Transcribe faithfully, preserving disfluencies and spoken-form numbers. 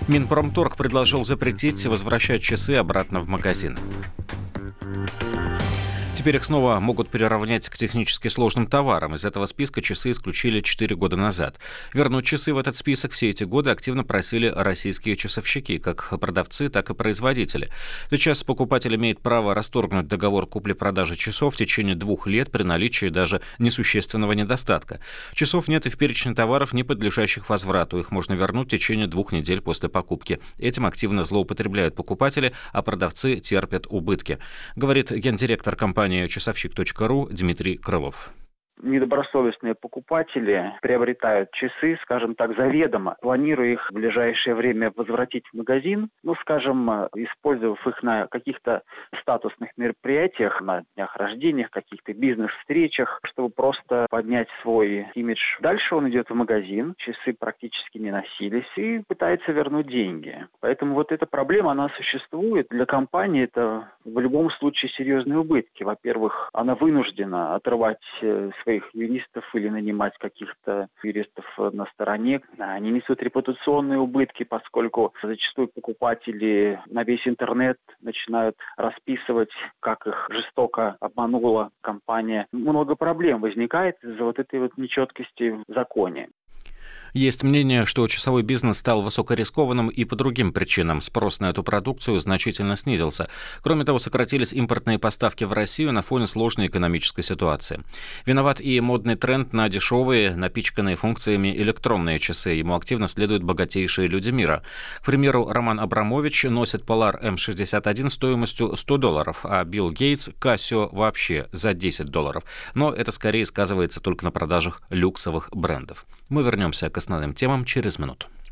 Минпромторг предложил запретить возвращать часы обратно в магазин. Теперь их снова могут приравнять к технически сложным товарам. Из этого списка часы исключили четыре года назад. Вернуть часы в этот список все эти годы активно просили российские часовщики, как продавцы, так и производители. Сейчас покупатель имеет право расторгнуть договор купли-продажи часов в течение двух лет при наличии даже несущественного недостатка. Часов нет и в перечне товаров, не подлежащих возврату. Их можно вернуть в течение двух недель после покупки. Этим активно злоупотребляют покупатели, а продавцы терпят убытки, говорит гендиректор компании часовщик точка ру Дмитрий Крылов. Недобросовестные покупатели приобретают часы, скажем так, заведомо, планируя их в ближайшее время возвратить в магазин, ну, скажем, использовав их на каких-то статусных мероприятиях, на днях рождения, каких-то бизнес-встречах, чтобы просто поднять свой имидж. Дальше он идет в магазин, часы практически не носились и пытается вернуть деньги. Поэтому вот эта проблема, она существует. Для компании это в любом случае серьезные убытки. Во-первых, она вынуждена отрывать своих юристов или нанимать каких-то юристов на стороне. Они несут репутационные убытки, поскольку зачастую покупатели на весь интернет начинают расписывать, как их жестоко обманула компания. Много проблем возникает из-за вот этой вот нечеткости в законе. Есть мнение, что часовой бизнес стал высокорискованным и по другим причинам. Спрос на эту продукцию значительно снизился. Кроме того, сократились импортные поставки в Россию на фоне сложной экономической ситуации. Виноват и модный тренд на дешевые, напичканные функциями электронные часы. Ему активно следуют богатейшие люди мира. К примеру, Роман Абрамович носит Polar эм шестьдесят один стоимостью сто долларов, а Билл Гейтс – Casio вообще за десять долларов. Но это скорее сказывается только на продажах люксовых брендов. Мы вернемся к основным темам через минуту.